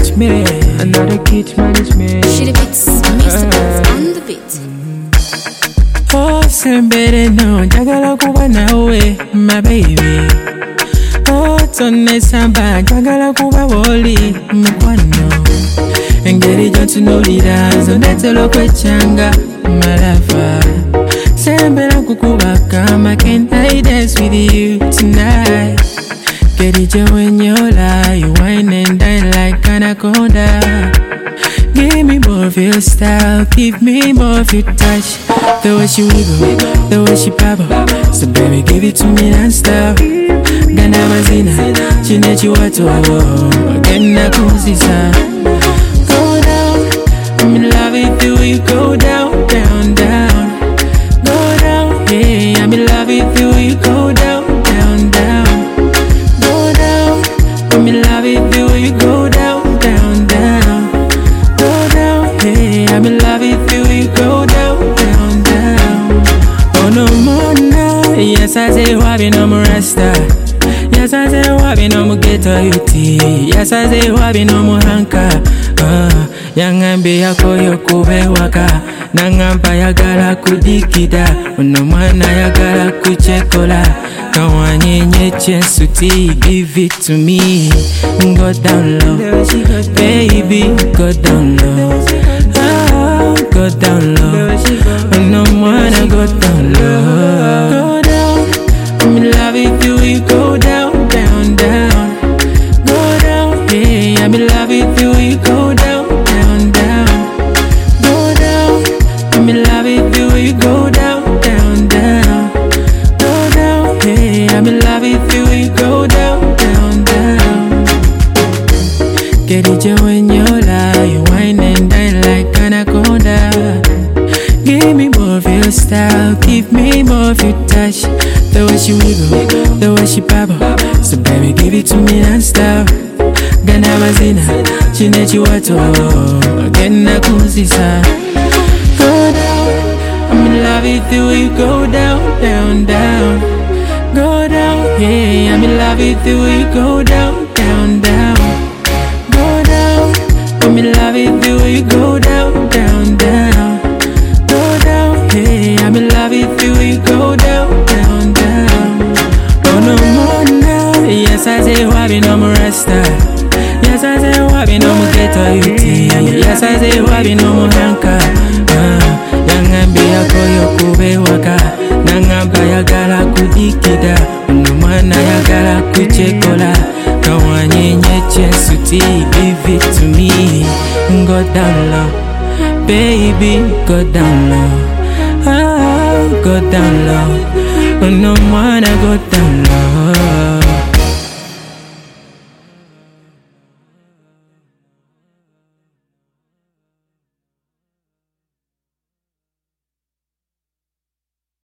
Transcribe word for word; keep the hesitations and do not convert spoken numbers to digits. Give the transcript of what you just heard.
it's me. Another kid man, it's me. She the beats, Mister Beats on the beat. Oh, somebody no, jagala kuba nawe, my baby. Oh, tonne samba, jagala kuba woli, mukwano. Engeri jontu no liras, ondetelo kwechanga, my lover. Sembera kukubaka, I can't I dance with you tonight. Get it when you lie, you whine and dine like anaconda. Give me more of your style, give me more of your touch. The way she wiggle, the way she bubble. So baby, give it to me non-stop. Gana mazina, chinechi watu wabo. Again na kuzisa. Go down, I'm in love with you. You go down, down, down. Go down, yeah, I'm in love with you. You go down, down, down. Go down, I'm in love with you. You go down, down, down. Go down, hey, I'm in love with you. You go down, down, down. Oh no more now. Yes, I say wabi no more rasta. Yes, I say wabi no more ghetto uti. Yes, I say wabi no more hanka. Ah, yangambi yako yokuwe waka. Nangamba yagala kudikida. Uno mwana yagala kuchekola. Kawanyenye chensuti. Give it to me. Go down low, baby, go down low. Oh, go down low. No wanna go down low. Go down, I'm in love with you. You go down, down, down. Go down, yeah, I'm in love with you. You go down, down, down. Go down, I'm in love with you. You go down, down, down. Go down, yeah, I'm in love with you. You go down, down, down. Get it when you lie, you whine and dine like anaconda. Give me more of your style, give me more of your touch. The way she wiggle, the way she bubble. So baby, give it to me non-stop. Gana mazina, chinechi watu wabo. Again na kuzisa. Go down, I'm in love with you. You go down, down, down. Go down, yeah, I'm in love with you. You go down, down, down. Go down, I'm in love with you. You go down, down, down. Go down, hey, I'm in love with you. You go down, down, down. Oh no more now. Yes, I say wabi no more rasta. Yes, I say wabi no more ghetto uti. Yes, I say wabi no more hanka. Ah, yangambi yako yokuwe waka. Nangamba yagala kudikida. Uno mwana yagala kuchekola. Kawanyenye chensuti. Give it to me. Go down low, baby, go down low. Oh, go down low.